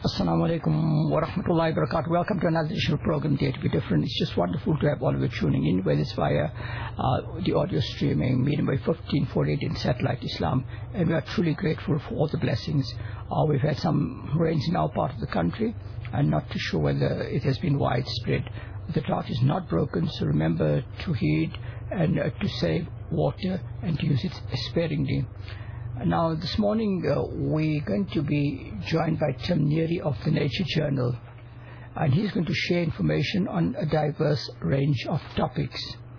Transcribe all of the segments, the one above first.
Assalamu alaikum wa rahmatullahi wa barakatuh. Welcome to another edition of program Dare to be Different. It's just wonderful to have all of you tuning in, whether it's via the audio streaming, medium by 1548 in satellite Islam. And we are truly grateful for all the blessings. We've had some rains in our part of the country. I'm not too sure whether it has been widespread. The drought is not broken, so remember to heed and to save water and to use it sparingly. Now, this morning we're going to be joined by Tim Neary of the Nature Journal, and he's going to share information on a diverse range of topics.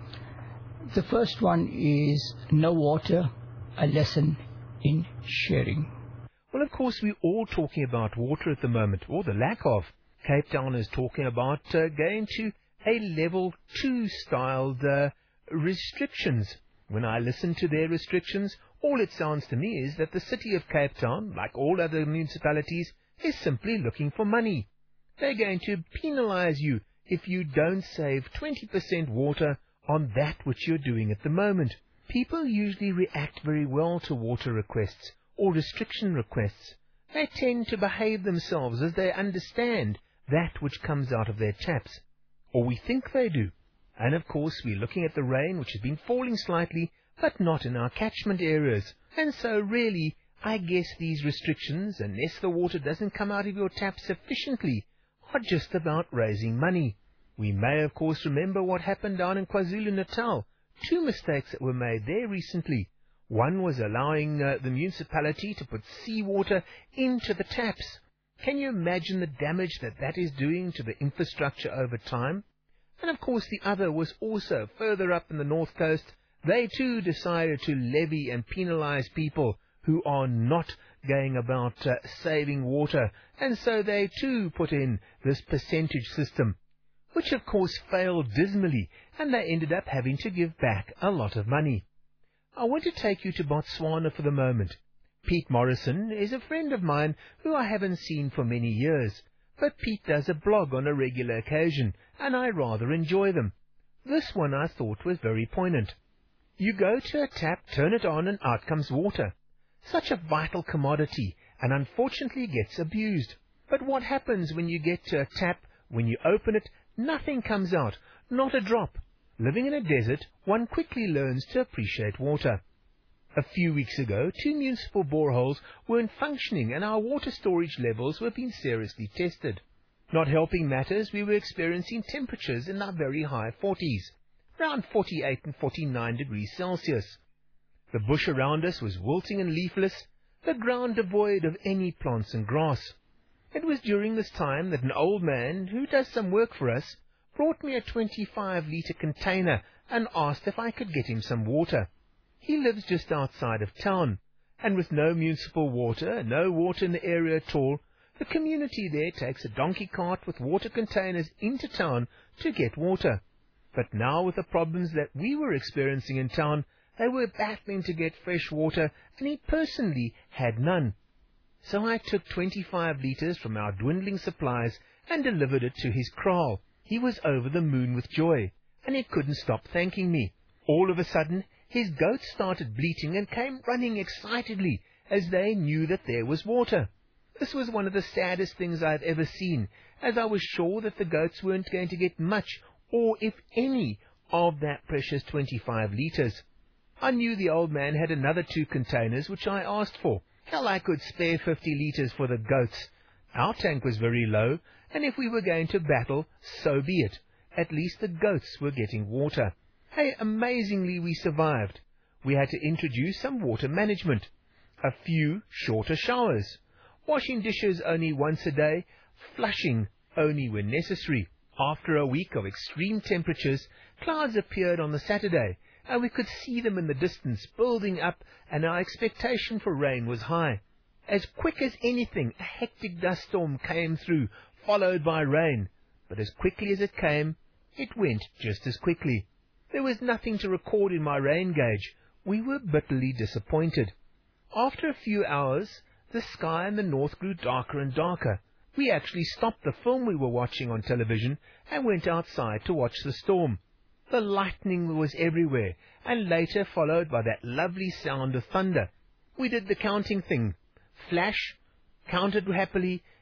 The first one is No Water, a lesson in sharing. Well, of course, we're all talking about water at the moment, or the lack of. Cape Town is talking about going to a level 2 styled restrictions. When I listen to their restrictions, all it sounds to me is that the city of Cape Town, like all other municipalities, is simply looking for money. They're going to penalize you if you don't save 20% water on that which you're doing at the moment. People usually react very well to water requests or restriction requests. They tend to behave themselves as they understand that which comes out of their taps. Or we think they do. And of course we're looking at the rain which has been falling slightly, but not in our catchment areas. And so really, I guess these restrictions, unless the water doesn't come out of your tap sufficiently, are just about raising money. We may of course remember what happened down in KwaZulu-Natal. 2 mistakes that were made there recently. One was allowing the municipality to put seawater into the taps. Can you imagine the damage that is doing to the infrastructure over time? And of course the other was also further up in the North Coast. They too decided to levy and penalize people who are not going about saving water, and so they too put in this percentage system, which of course failed dismally, and they ended up having to give back a lot of money. I want to take you to Botswana for the moment. Pete Morrison is a friend of mine who I haven't seen for many years, but Pete does a blog on a regular occasion, and I rather enjoy them. This one I thought was very poignant. You go to a tap, turn it on, and out comes water. Such a vital commodity, and unfortunately gets abused. But what happens when you get to a tap, when you open it, nothing comes out, not a drop. Living in a desert, one quickly learns to appreciate water. A few weeks ago, 2 municipal boreholes weren't functioning, and our water storage levels were being seriously tested. Not helping matters, we were experiencing temperatures in our very high 40s. Around 48 and 49 degrees Celsius. The bush around us was wilting and leafless, the ground devoid of any plants and grass. It was during this time that an old man, who does some work for us, brought me a 25-litre container and asked if I could get him some water. He lives just outside of town, and with no municipal water, no water in the area at all, the community there takes a donkey cart with water containers into town to get water. But now with the problems that we were experiencing in town, they were battling to get fresh water, and he personally had none. So I took 25 litres from our dwindling supplies and delivered it to his kraal. He was over the moon with joy, and he couldn't stop thanking me. All of a sudden, his goats started bleating and came running excitedly, as they knew that there was water. This was one of the saddest things I've ever seen, as I was sure that the goats weren't going to get much, or if any, of that precious 25 litres. I knew the old man had another 2 containers which I asked for. Hell, I could spare 50 litres for the goats. Our tank was very low, and if we were going to battle, so be it. At least the goats were getting water. Hey, amazingly we survived. We had to introduce some water management. A few shorter showers. Washing dishes only once a day. Flushing only when necessary. After a week of extreme temperatures, clouds appeared on the Saturday, and we could see them in the distance building up, and our expectation for rain was high. As quick as anything, a hectic dust storm came through, followed by rain. But as quickly as it came, it went just as quickly. There was nothing to record in my rain gauge. We were bitterly disappointed. After a few hours, the sky in the north grew darker and darker. We actually stopped the film we were watching on television and went outside to watch the storm. The lightning was everywhere, and later followed by that lovely sound of thunder. We did the counting thing. Flash, counted happily,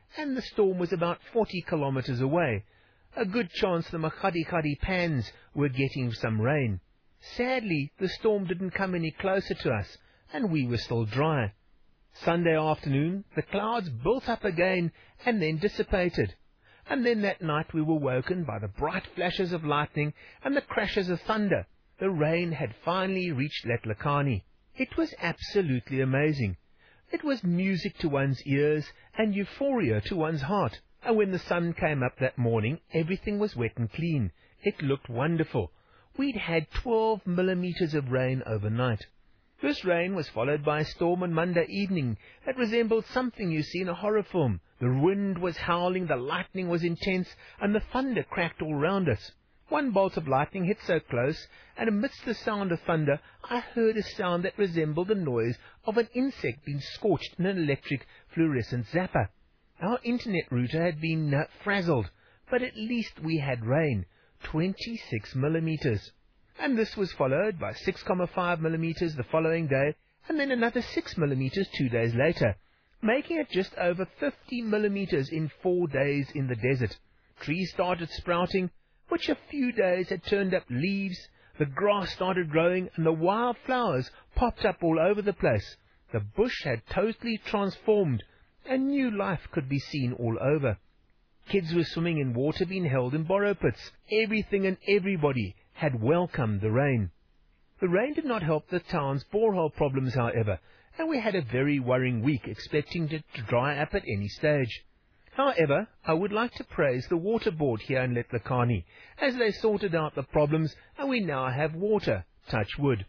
and the storm was about 40 kilometers away. A good chance the Makgadikgadi Pans were getting some rain. Sadly, the storm didn't come any closer to us, and we were still dry. Sunday afternoon, the clouds built up again and then dissipated. And then that night we were woken by the bright flashes of lightning and the crashes of thunder. The rain had finally reached Letlhakane. It was absolutely amazing. It was music to one's ears and euphoria to one's heart. And when the sun came up that morning, everything was wet and clean. It looked wonderful. We'd had 12 millimeters of rain overnight. This rain was followed by a storm on Monday evening that resembled something you see in a horror film. The wind was howling, the lightning was intense, and the thunder cracked all round us. One bolt of lightning hit so close, and amidst the sound of thunder, I heard a sound that resembled the noise of an insect being scorched in an electric fluorescent zapper. Our internet router had been frazzled, but at least we had rain, 26 millimeters. And this was followed by 6.5 millimeters the following day, and then another 6 millimeters 2 days later, making it just over 50 millimeters in 4 days in the desert. Trees started sprouting, which a few days had turned up leaves, the grass started growing, and the wild flowers popped up all over the place. The bush had totally transformed, and new life could be seen all over. Kids were swimming in water being held in borrow pits. Everything and everybody had welcomed the rain. The rain did not help the town's borehole problems, however, and we had a very worrying week, expecting it to dry up at any stage. However, I would like to praise the water board here in Letlhakane, as they sorted out the problems, and we now have water, touch wood.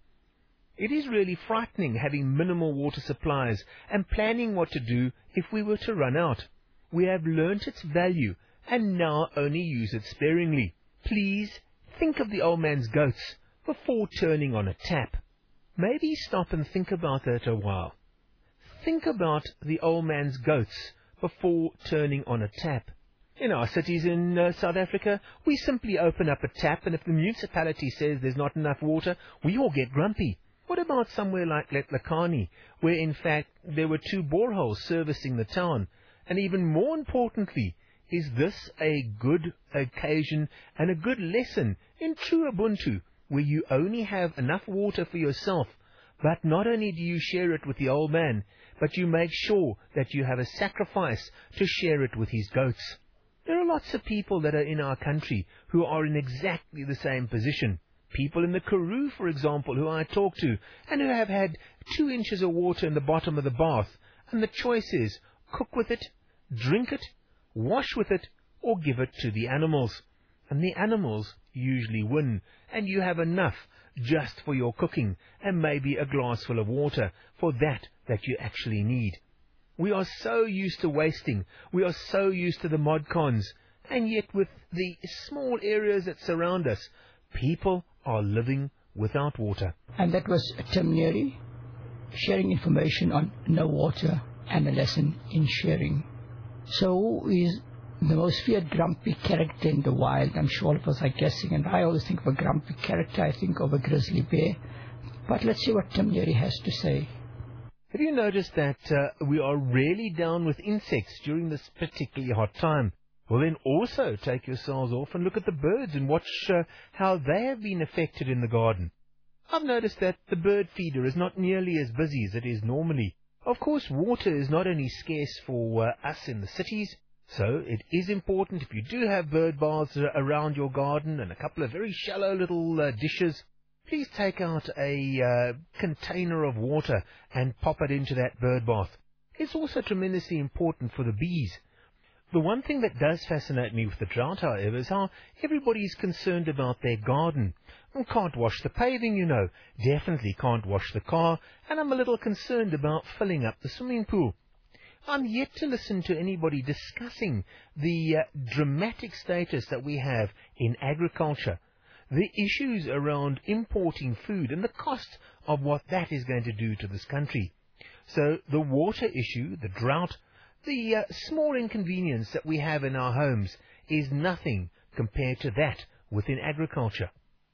It is really frightening having minimal water supplies and planning what to do if we were to run out. We have learnt its value and now only use it sparingly. Please think of the old man's goats before turning on a tap. Maybe stop and think about that a while. Think about the old man's goats before turning on a tap. In our cities in South Africa, we simply open up a tap, and if the municipality says there's not enough water, we all get grumpy. What about somewhere like Letlhakane, where in fact there were 2 boreholes servicing the town? And even more importantly, is this a good occasion and a good lesson in true Ubuntu, where you only have enough water for yourself, but not only do you share it with the old man, but you make sure that you have a sacrifice to share it with his goats? There are lots of people that are in our country who are in exactly the same position. People in the Karoo, for example, who I talk to, and who have had 2 inches of water in the bottom of the bath, and the choice is cook with it, drink it, wash with it, or give it to the animals. And the animals usually win, and you have enough just for your cooking, and maybe a glass full of water for that you actually need. We are so used to wasting, we are so used to the modcons, and yet with the small areas that surround us, people are living without water. And that was Tim Neary, sharing information on no water and a lesson in sharing. So who is the most feared grumpy character in the wild? I'm sure all of us are guessing, and I always think of a grumpy character, I think of a grizzly bear. But let's see what Tim Neary has to say. Have you noticed that we are really down with insects during this particularly hot time? Well, then also take yourselves off and look at the birds and watch how they have been affected in the garden. I've noticed that the bird feeder is not nearly as busy as it is normally. Of course, water is not only scarce for us in the cities, so it is important, if you do have bird baths around your garden and a couple of very shallow little dishes, please take out a container of water and pop it into that bird bath. It's also tremendously important for the bees. The one thing that does fascinate me with the drought, however, is how everybody is concerned about their garden. Can't wash the paving, you know. Definitely can't wash the car. And I'm a little concerned about filling up the swimming pool. I'm yet to listen to anybody discussing the dramatic status that we have in agriculture, the issues around importing food and the cost of what that is going to do to this country. So the water issue, the drought, the small inconvenience that we have in our homes is nothing compared to that within agriculture.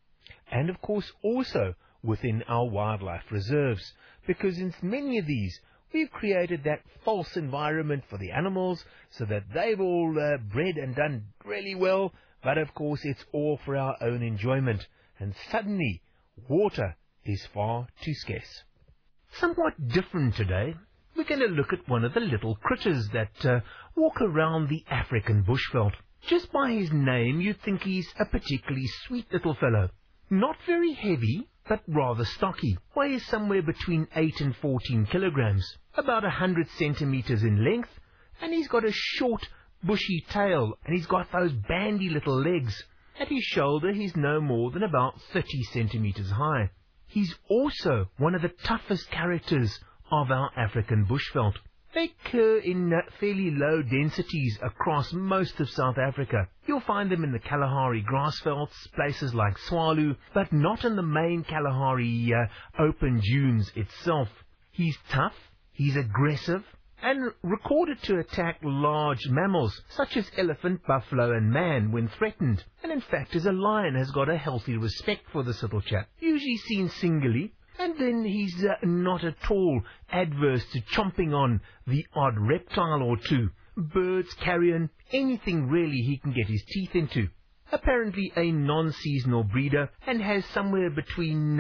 And of course also within our wildlife reserves, because in many of these We've created that false environment for the animals so that they've all bred and done really well, but of course it's all for our own enjoyment, and suddenly water is far too scarce. Somewhat different today, we're going to look at one of the little critters that walk around the African bushveld. Just by his name you'd think he's a particularly sweet little fellow. Not very heavy, but rather stocky. Weighs somewhere between 8 and 14 kilograms, about 100 centimeters in length, and he's got a short, bushy tail, and he's got those bandy little legs. At his shoulder he's no more than about 30 centimeters high. He's also one of the toughest characters of our African bushveld. They occur in fairly low densities across most of South Africa. You'll find them in the Kalahari grassvelds, places like Swalu, but not in the main Kalahari open dunes itself. He's tough, he's aggressive, and recorded to attack large mammals such as elephant, buffalo and man when threatened. And in fact, as a lion has got a healthy respect for this little chap, usually seen singly. And then he's not at all adverse to chomping on the odd reptile or two, birds, carrion, anything really he can get his teeth into. Apparently a non-seasonal breeder, and has somewhere between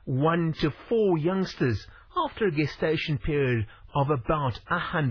1 to 4 youngsters after a gestation period of about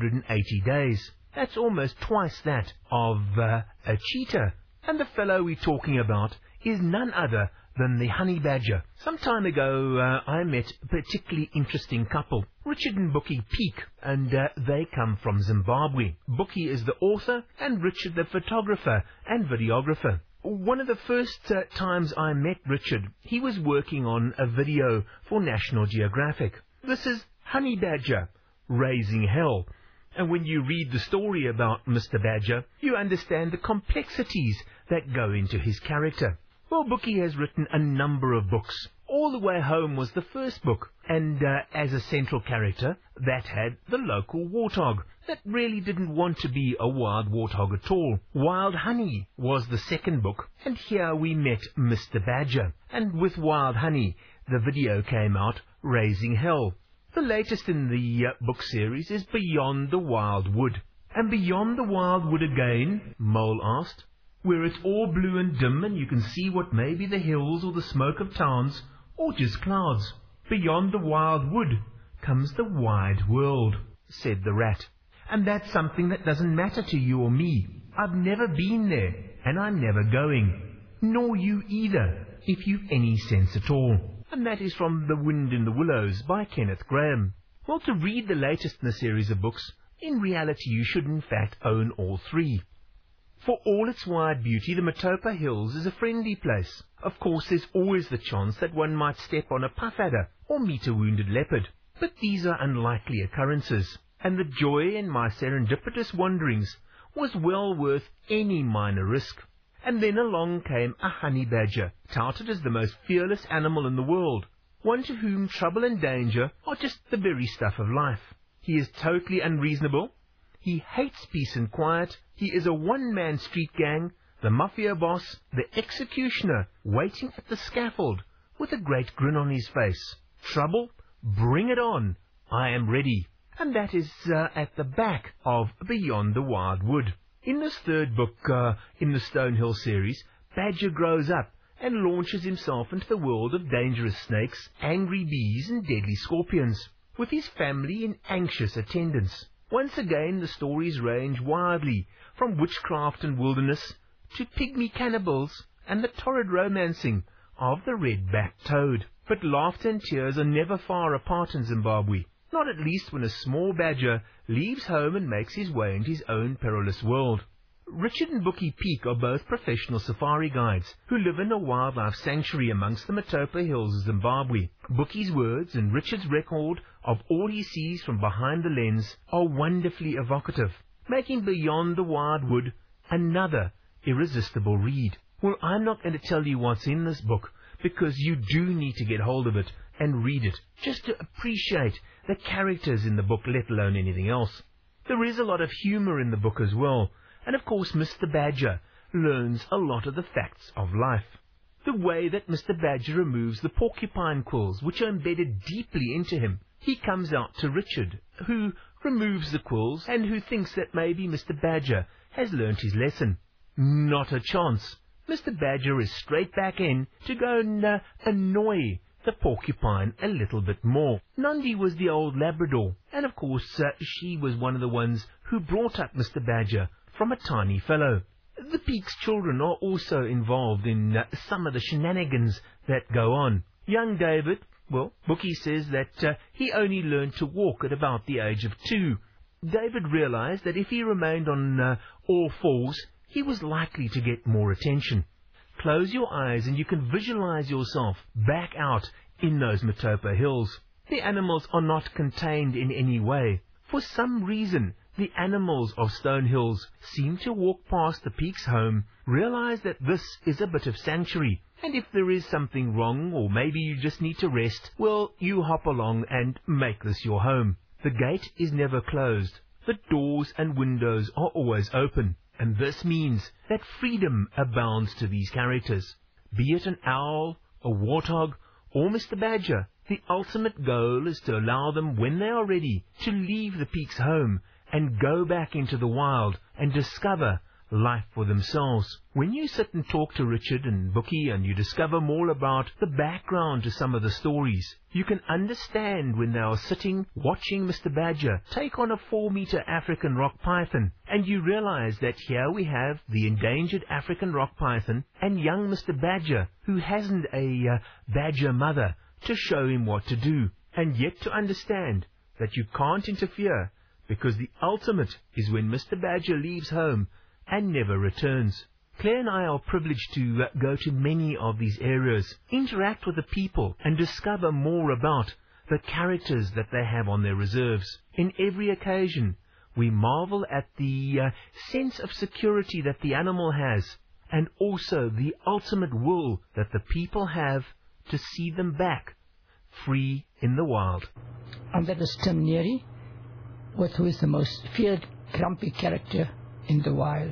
180 days. That's almost twice that of a cheetah. And the fellow we're talking about is none other than the honey badger. Some time ago I met a particularly interesting couple, Richard and Bookie Peak, and they come from Zimbabwe. Bookie is the author and Richard the photographer and videographer. One of the first times I met Richard, he was working on a video for National Geographic. This is Honey Badger, Raising Hell. And when you read the story about Mr. Badger, you understand the complexities that go into his character. Well, Bookie has written a number of books. All the Way Home was the first book, and as a central character, that had the local warthog that really didn't want to be a wild warthog at all. Wild Honey was the second book, and here we met Mr. Badger. And with Wild Honey, the video came out, Raising Hell. The latest in the book series is Beyond the Wild Wood. And beyond the wild wood again, Mole asked, where it's all blue and dim and you can see what may be the hills or the smoke of towns, or just clouds. Beyond the wild wood comes the wide world, said the rat. And that's something that doesn't matter to you or me. I've never been there, and I'm never going. Nor you either, if you've any sense at all. And that is from The Wind in the Willows by Kenneth Graham. Well, to read the latest in the series of books, in reality you should in fact own all three. For all its wide beauty, the Matopa Hills is a friendly place. Of course, there's always the chance that one might step on a puff adder or meet a wounded leopard. But these are unlikely occurrences, and the joy in my serendipitous wanderings was well worth any minor risk. And then along came a honey badger, touted as the most fearless animal in the world, one to whom trouble and danger are just the very stuff of life. He is totally unreasonable. He hates peace and quiet. He is a one-man street gang, the mafia boss, the executioner, waiting at the scaffold, with a great grin on his face. Trouble? Bring it on. I am ready. And that is at the back of Beyond the Wild Wood. In this third book in the Stonehill series, Badger grows up and launches himself into the world of dangerous snakes, angry bees and deadly scorpions, with his family in anxious attendance. Once again the stories range wildly, from witchcraft and wilderness to pygmy cannibals and the torrid romancing of the red-backed toad. But laughter and tears are never far apart in Zimbabwe, not at least when a small badger leaves home and makes his way into his own perilous world. Richard and Bookie Peak are both professional safari guides who live in a wildlife sanctuary amongst the Matopa Hills of Zimbabwe. Bookie's words and Richard's record of all he sees from behind the lens are wonderfully evocative, making Beyond the Wild Wood another irresistible read. Well, I'm not going to tell you what's in this book, because you do need to get hold of it and read it, just to appreciate the characters in the book, let alone anything else. There is a lot of humour in the book as well, and of course Mr. Badger learns a lot of the facts of life. The way that Mr. Badger removes the porcupine quills, which are embedded deeply into him, he comes out to Richard, who removes the quills and who thinks that maybe Mr. Badger has learnt his lesson. Not a chance. Mr. Badger is straight back in to go and annoy the porcupine a little bit more. Nandi was the old Labrador, and of course she was one of the ones who brought up Mr. Badger from a tiny fellow. The Peaks children are also involved in some of the shenanigans that go on. Young David, well, Bookie says that he only learned to walk at about the age of 2. David realized that if he remained on all fours, he was likely to get more attention. Close your eyes and you can visualize yourself back out in those Matopa Hills. The animals are not contained in any way. For some reason, the animals of Stone Hills seem to walk past the Peaks' home, realize that this is a bit of sanctuary, and if there is something wrong, or maybe you just need to rest, well, you hop along and make this your home. The gate is never closed. The doors and windows are always open, and this means that freedom abounds to these characters. Be it an owl, a warthog, or Mr. Badger, the ultimate goal is to allow them, when they are ready, to leave the Peaks' home and go back into the wild and discover life for themselves. When you sit and talk to Richard and Bookie and you discover more about the background to some of the stories, you can understand when they are sitting watching Mr. Badger take on a 4-meter African rock python, and you realize that here we have the endangered African rock python and young Mr. Badger, who hasn't a badger mother to show him what to do, and yet to understand that you can't interfere, because the ultimate is when Mr. Badger leaves home and never returns. Claire and I are privileged to go to many of these areas, interact with the people, and discover more about the characters that they have on their reserves. In every occasion, we marvel at the sense of security that the animal has, and also the ultimate will that the people have to see them back, free in the wild. And that is Tim Neary, who is the most feared grumpy character in the wild.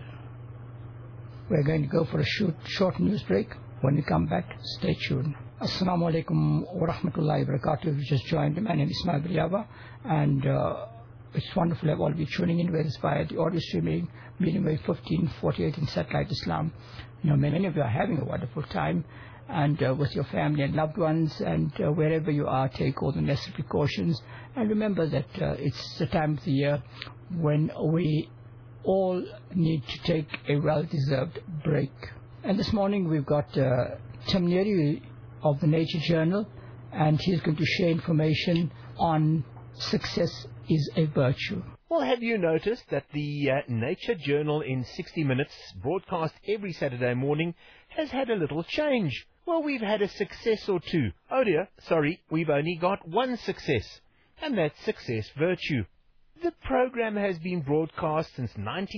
We're going to go for a short news break. When we come back, stay tuned. Assalamu alaikum wa rahmatullahi wa barakatuh. You just joined. My name is Ismail Biryava, and it's wonderful to have all of you tuning in, whether it's via the audio streaming, Medium Wave 1548 in Satellite Islam. You know, many of you are having a wonderful time, and with your family and loved ones, and wherever you are, take all the necessary precautions, and remember that it's the time of the year when we all need to take a well-deserved break. And this morning we've got Tim Neary of the Nature Journal, and he's going to share information on success is a virtue. Well, have you noticed that the Nature Journal in 60 Minutes, broadcast every Saturday morning, has had a little change? Well, we've had a success or two. Oh dear, sorry, we've only got one success, and that's Success Virtue. The program has been broadcast since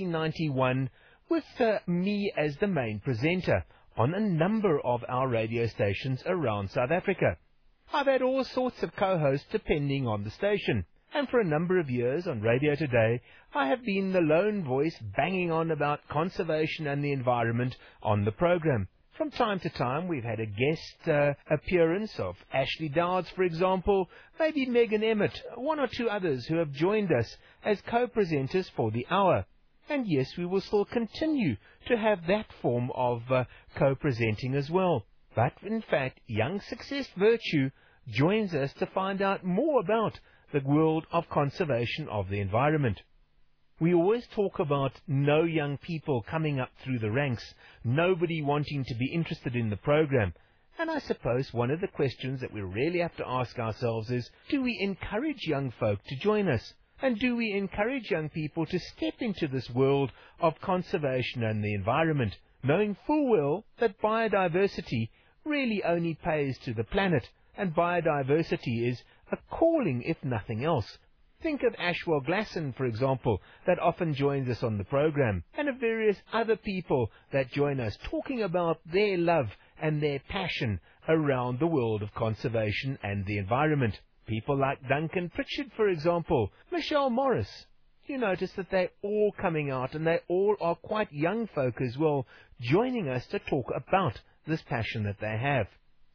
1991 with me as the main presenter on a number of our radio stations around South Africa. I've had all sorts of co-hosts depending on the station, and for a number of years on Radio Today, I have been the lone voice banging on about conservation and the environment on the program. From time to time, we've had a guest appearance of Ashley Dowds, for example, maybe Megan Emmett, one or two others who have joined us as co-presenters for the hour. And yes, we will still continue to have that form of co-presenting as well. But in fact, Young Success Virtue joins us to find out more about the world of conservation of the environment. We always talk about no young people coming up through the ranks, nobody wanting to be interested in the program. And I suppose one of the questions that we really have to ask ourselves is, do we encourage young folk to join us? And do we encourage young people to step into this world of conservation and the environment, knowing full well that biodiversity really only pays to the planet, and biodiversity is a calling if nothing else? Think of Ashwell Glasson, for example, that often joins us on the program, and of various other people that join us talking about their love and their passion around the world of conservation and the environment. People like Duncan Pritchard, for example, Michelle Morris. You notice that they're all coming out, and they all are quite young folk as well, joining us to talk about this passion that they have.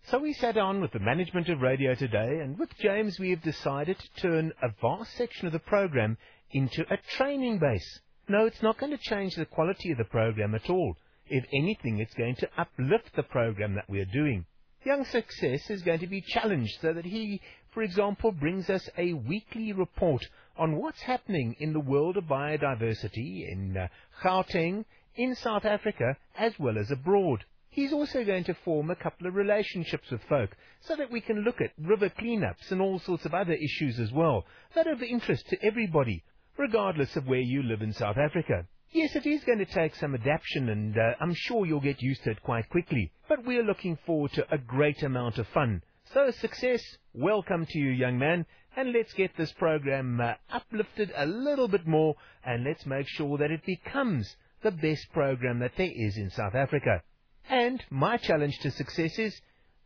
So we sat down with the management of Radio Today, and with James we have decided to turn a vast section of the program into a training base. No, it's not going to change the quality of the program at all. If anything, it's going to uplift the program that we are doing. Young Success is going to be challenged so that he, for example, brings us a weekly report on what's happening in the world of biodiversity in Gauteng, in South Africa, as well as abroad. He's also going to form a couple of relationships with folk so that we can look at river cleanups and all sorts of other issues as well that are of interest to everybody, regardless of where you live in South Africa. Yes, it is going to take some adaptation, and I'm sure you'll get used to it quite quickly. But we're looking forward to a great amount of fun. So, Success, welcome to you, young man, and let's get this program uplifted a little bit more, and let's make sure that it becomes the best program that there is in South Africa. And my challenge to Success is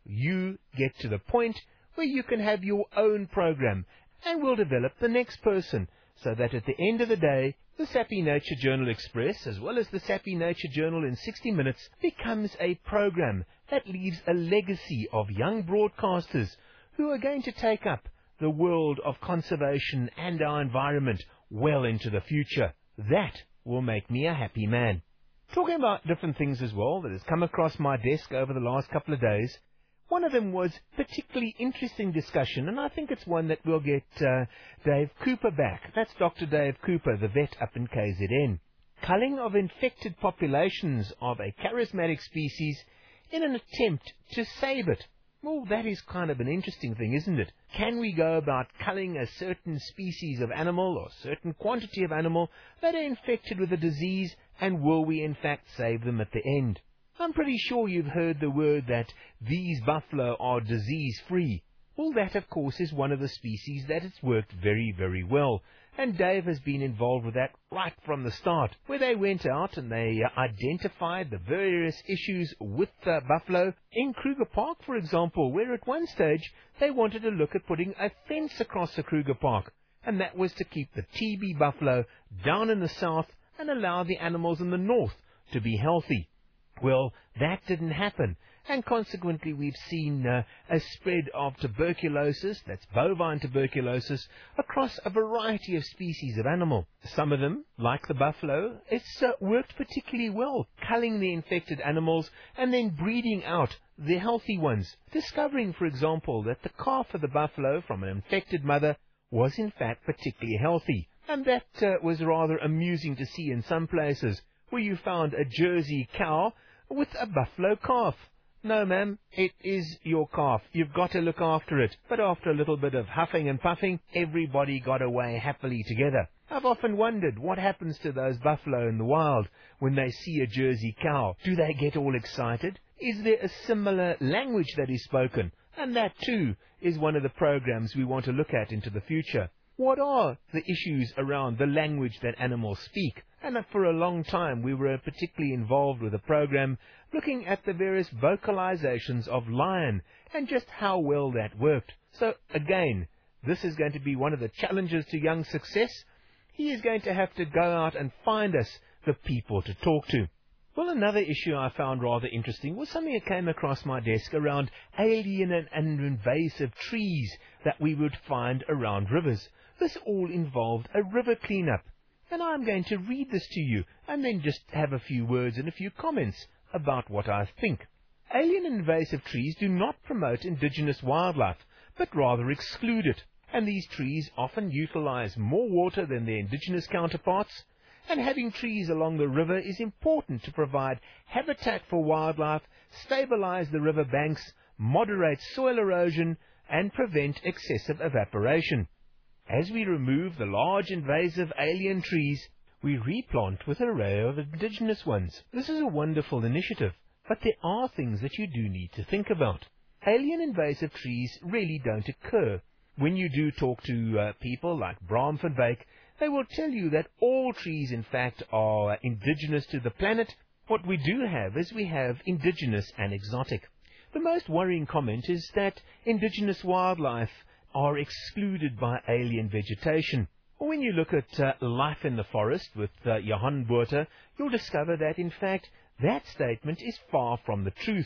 you get to the point where you can have your own program, and we'll develop the next person, so that at the end of the day, the Sappy Nature Journal Express, as well as the Sappy Nature Journal in 60 Minutes, becomes a program that leaves a legacy of young broadcasters who are going to take up the world of conservation and our environment well into the future. That will make me a happy man. Talking about different things as well that has come across my desk over the last couple of days, one of them was particularly interesting discussion, and I think it's one that we'll get Dave Cooper back. That's Dr. Dave Cooper, the vet up in KZN. Culling of infected populations of a charismatic species in an attempt to save it. Well, that is kind of an interesting thing, isn't it? Can we go about culling a certain species of animal or certain quantity of animal that are infected with a disease, and will we in fact save them at the end? I'm pretty sure you've heard the word that these buffalo are disease-free. Well, that, of course, is one of the species that has worked very, very well. And Dave has been involved with that right from the start, where they went out and they identified the various issues with the buffalo. In Kruger Park, for example, where at one stage they wanted to look at putting a fence across the Kruger Park. And that was to keep the TB buffalo down in the south and allow the animals in the north to be healthy. Well, that didn't happen, and consequently we've seen a spread of tuberculosis, that's bovine tuberculosis, across a variety of species of animal. Some of them, like the buffalo, it's worked particularly well, culling the infected animals and then breeding out the healthy ones, discovering, for example, that the calf of the buffalo from an infected mother was in fact particularly healthy, and that was rather amusing to see in some places, where you found a Jersey cow with a buffalo calf. No, ma'am, it is your calf. You've got to look after it. But after a little bit of huffing and puffing, everybody got away happily together. I've often wondered what happens to those buffalo in the wild when they see a Jersey cow. Do they get all excited? Is there a similar language that is spoken? And that, too, is one of the programs we want to look at into the future. What are the issues around the language that animals speak? And for a long time we were particularly involved with a program looking at the various vocalizations of lion and just how well that worked. So again, this is going to be one of the challenges to Young Success. He is going to have to go out and find us the people to talk to. Well, another issue I found rather interesting was something that came across my desk around alien and invasive trees that we would find around rivers. This all involved a river cleanup. And I'm going to read this to you and then just have a few words and a few comments about what I think. Alien and invasive trees do not promote indigenous wildlife, but rather exclude it. And these trees often utilize more water than their indigenous counterparts. And having trees along the river is important to provide habitat for wildlife, stabilize the river banks, moderate soil erosion, and prevent excessive evaporation. As we remove the large invasive alien trees, we replant with an array of indigenous ones. This is a wonderful initiative, but there are things that you do need to think about. Alien invasive trees really don't occur. When you do talk to people like Bram van Wyk, they will tell you that all trees in fact are indigenous to the planet. What we do have is we have indigenous and exotic. The most worrying comment is that indigenous wildlife are excluded by alien vegetation. When you look at Life in the Forest with Johan Botha, you'll discover that in fact that statement is far from the truth.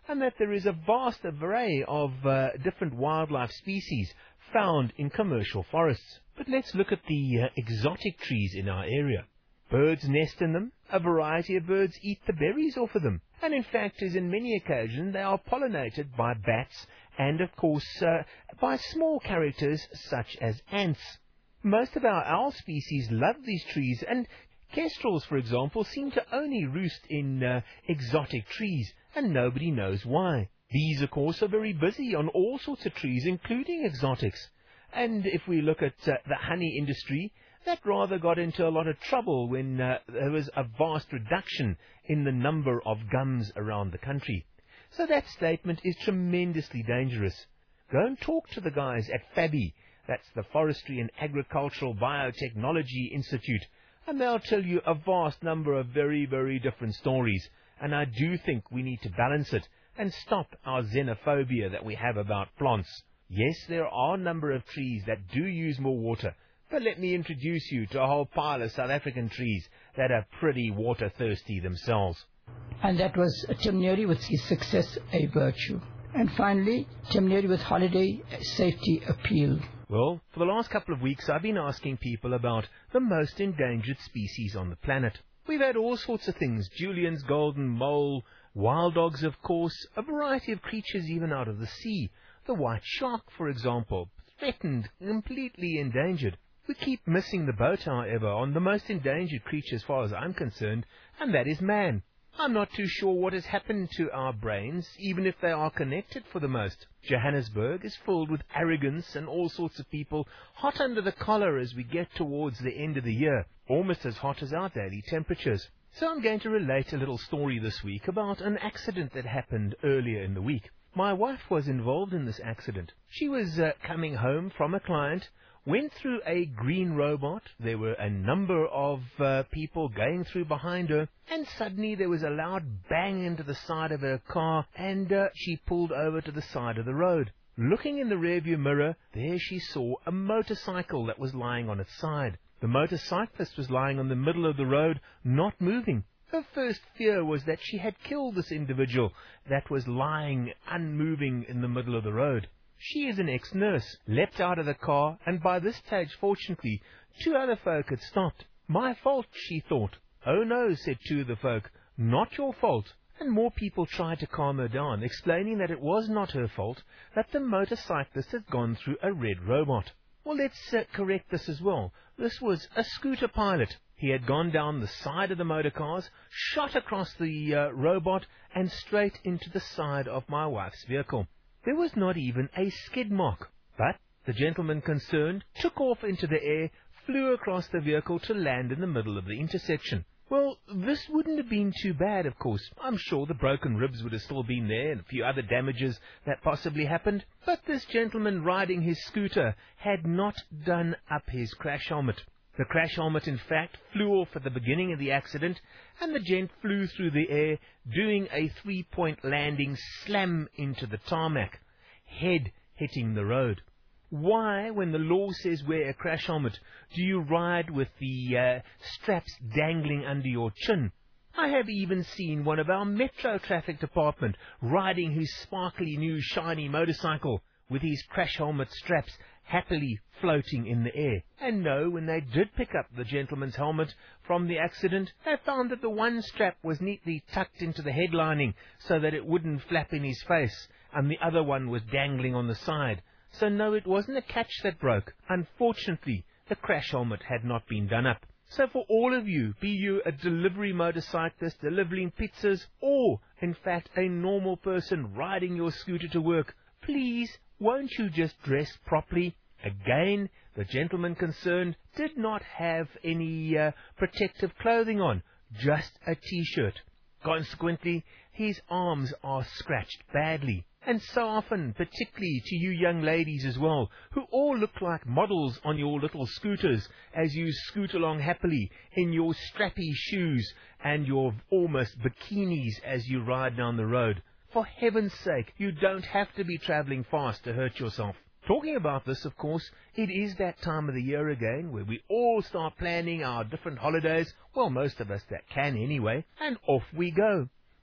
and that there is a vast array of different wildlife species found in commercial forests. But let's look at the exotic trees in our area. Birds nest in them. A variety of birds eat the berries off of them. And in fact, as in many occasions, they are pollinated by bats and, of course, by small characters such as ants. Most of our owl species love these trees, and kestrels, for example, seem to only roost in exotic trees, and nobody knows why. Bees, of course, are very busy on all sorts of trees, including exotics. And if we look at the honey industry, that rather got into a lot of trouble when there was a vast reduction in the number of gums around the country. So that statement is tremendously dangerous. Go and talk to the guys at FABI, that's the Forestry and Agricultural Biotechnology Institute, and they'll tell you a vast number of very, very different stories. And I do think we need to balance it and stop our xenophobia that we have about plants. Yes, there are a number of trees that do use more water, but let me introduce you to a whole pile of South African trees that are pretty water-thirsty themselves. And that was Tim Neary with his Success a Virtue. And finally, Tim Neary with Holiday Safety Appeal. Well, for the last couple of weeks, I've been asking people about the most endangered species on the planet. We've had all sorts of things: Julian's golden mole, wild dogs, of course, a variety of creatures even out of the sea. The white shark, for example, threatened, completely endangered. We keep missing the boat, however, on the most endangered creature as far as I'm concerned, and that is man. I'm not too sure what has happened to our brains, even if they are connected for the most. Johannesburg is filled with arrogance and all sorts of people hot under the collar as we get towards the end of the year, almost as hot as our daily temperatures. So I'm going to relate a little story this week about an accident that happened earlier in the week. My wife was involved in this accident. She was coming home from a client, went through a green robot. There were a number of people going through behind her, and suddenly there was a loud bang into the side of her car, and she pulled over to the side of the road. Looking in the rearview mirror, there she saw a motorcycle that was lying on its side. The motorcyclist was lying on the middle of the road, not moving. Her first fear was that she had killed this individual that was lying unmoving in the middle of the road. She is an ex-nurse, leapt out of the car, and by this stage, fortunately, two other folk had stopped. My fault, she thought. Oh no, said two of the folk, not your fault. And more people tried to calm her down, explaining that it was not her fault, that the motorcyclist had gone through a red robot. Well, let's correct this as well. This was a scooter pilot. He had gone down the side of the motor cars, shot across the robot, and straight into the side of my wife's vehicle. There was not even a skid mark, but the gentleman concerned took off into the air, flew across the vehicle to land in the middle of the intersection. Well, this wouldn't have been too bad, of course. I'm sure the broken ribs would have still been there and a few other damages that possibly happened. But this gentleman riding his scooter had not done up his crash helmet. The crash helmet, in fact, flew off at the beginning of the accident, and the gent flew through the air, doing a three-point landing slam into the tarmac, head hitting the road. Why, when the law says wear a crash helmet, do you ride with the straps dangling under your chin? I have even seen one of our Metro Traffic Department riding his sparkly new shiny motorcycle with his crash helmet straps happily floating in the air. And no, when they did pick up the gentleman's helmet from the accident, they found that the one strap was neatly tucked into the headlining so that it wouldn't flap in his face, and the other one was dangling on the side. So no, it wasn't a catch that broke. Unfortunately, the crash helmet had not been done up. So for all of you, be you a delivery motorcyclist delivering pizzas, or in fact a normal person riding your scooter to work, please, won't you just dress properly? Again, the gentleman concerned did not have any protective clothing on, just a t-shirt. Consequently, his arms are scratched badly. And so often, particularly to you young ladies as well, who all look like models on your little scooters as you scoot along happily in your strappy shoes and your almost bikinis as you ride down the road. For heaven's sake, you don't have to be travelling fast to hurt yourself. Talking about this, of course, it is that time of the year again where we all start planning our different holidays, well, most of us that can anyway, and off we go.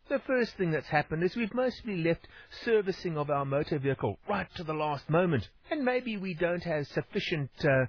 The first thing that's happened is we've mostly left servicing of our motor vehicle right to the last moment. And maybe we don't have sufficient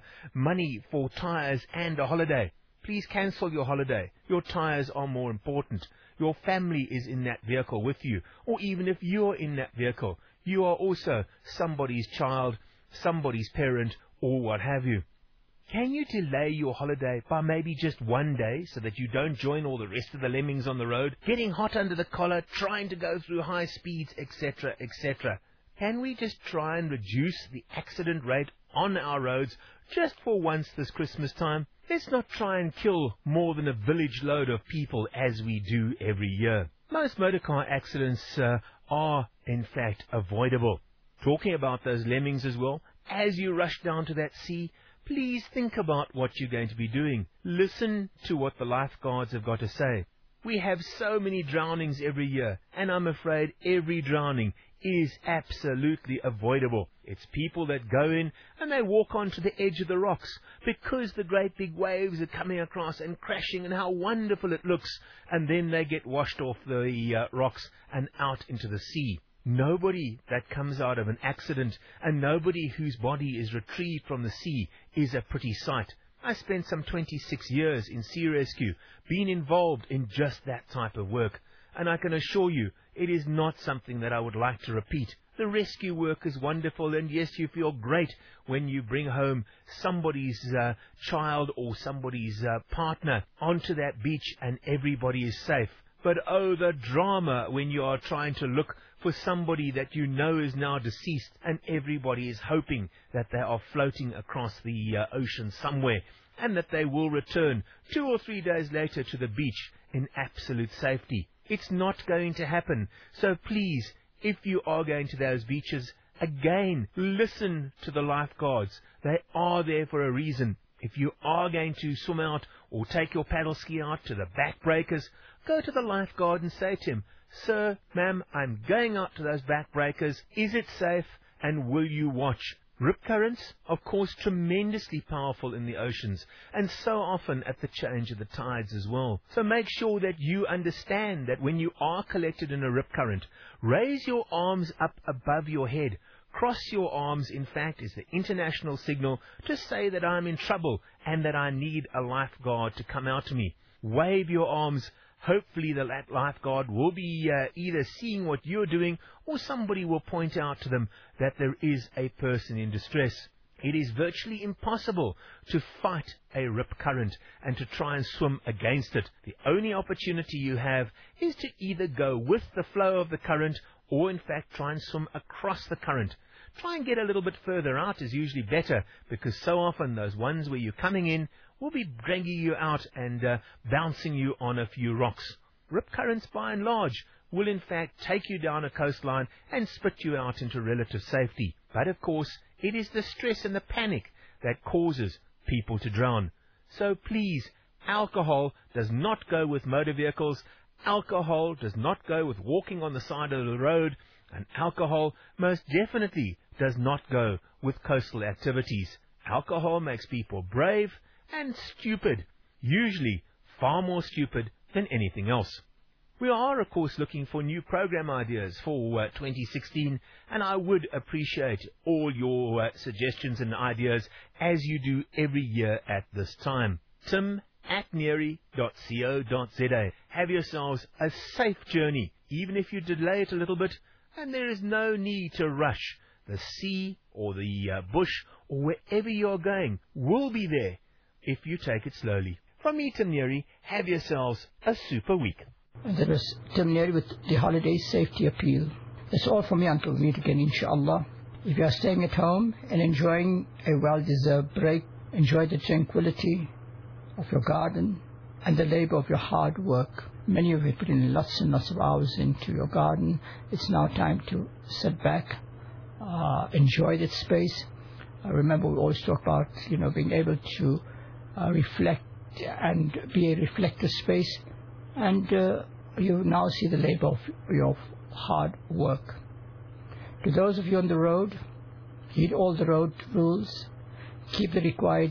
money for tyres and a holiday. Please cancel your holiday. Your tyres are more important. Your family is in that vehicle with you. Or even if you're in that vehicle, you are also somebody's child, somebody's parent, or what have you. Can you delay your holiday by maybe just one day so that you don't join all the rest of the lemmings on the road, getting hot under the collar, trying to go through high speeds, etc., etc.? Can we just try and reduce the accident rate on our roads just for once this Christmas time? Let's not try and kill more than a village load of people as we do every year. Most motorcar accidents are, in fact, avoidable. Talking about those lemmings as well, as you rush down to that sea, please think about what you're going to be doing. Listen to what the lifeguards have got to say. We have so many drownings every year, and I'm afraid every drowning is absolutely avoidable. It's people that go in and they walk onto the edge of the rocks because the great big waves are coming across and crashing and how wonderful it looks, and then they get washed off the rocks and out into the sea. Nobody that comes out of an accident and nobody whose body is retrieved from the sea is a pretty sight. I spent some 26 years in sea rescue, being involved in just that type of work, and I can assure you it is not something that I would like to repeat. The rescue work is wonderful, and yes, you feel great when you bring home somebody's child or somebody's partner onto that beach and everybody is safe. But oh, the drama when you are trying to look for somebody that you know is now deceased and everybody is hoping that they are floating across the ocean somewhere and that they will return 2 or 3 days later to the beach in absolute safety. It's not going to happen. So please, if you are going to those beaches, again, listen to the lifeguards. They are there for a reason. If you are going to swim out or take your paddle ski out to the backbreakers, go to the lifeguard and say to him, "Sir, ma'am, I'm going out to those backbreakers. Is it safe and will you watch?" Rip currents, of course, tremendously powerful in the oceans and so often at the change of the tides as well. So make sure that you understand that when you are collected in a rip current, raise your arms up above your head. Cross your arms, in fact, is the international signal to say that I'm in trouble and that I need a lifeguard to come out to me. Wave your arms. Hopefully the lifeguard will be either seeing what you're doing or somebody will point out to them that there is a person in distress. It is virtually impossible to fight a rip current and to try and swim against it. The only opportunity you have is to either go with the flow of the current or in fact try and swim across the current. Try and get a little bit further out is usually better, because so often those ones where you're coming in will be dragging you out and bouncing you on a few rocks. Rip currents, by and large, will in fact take you down a coastline and spit you out into relative safety. But of course, it is the stress and the panic that causes people to drown. So please, alcohol does not go with motor vehicles. Alcohol does not go with walking on the side of the road. And alcohol most definitely does not go with coastal activities. Alcohol makes people brave and stupid, usually far more stupid than anything else. We are, of course, looking for new program ideas for 2016, and I would appreciate all your suggestions and ideas as you do every year at this time. tim@neary.co.za. Have yourselves a safe journey, even if you delay it a little bit, and there is no need to rush. The sea or the bush or wherever you're going will be there if you take it slowly. From me, Tim Neary, have yourselves a super week. And that was Tim Neary with the Holiday Safety Appeal. That's all from me until we meet again, inshallah. If you are staying at home and enjoying a well-deserved break, enjoy the tranquility of your garden and the labor of your hard work. Many of you put in lots and lots of hours into your garden. It's now time to sit back, enjoy that space. Remember, we always talk about, being able to reflect and be a reflective space. And you now see the labor of your hard work. To those of you on the road, heed all the road rules. Keep the required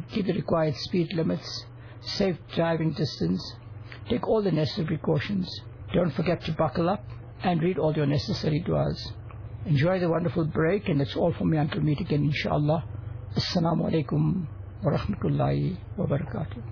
speed limits. Safe driving distance. Take all the necessary precautions. Don't forget to buckle up and read all your necessary du'as. Enjoy the wonderful break, and that's all from me until we meet again, inshallah. Assalamu alaikum wa rahmatullahi wa barakatuh.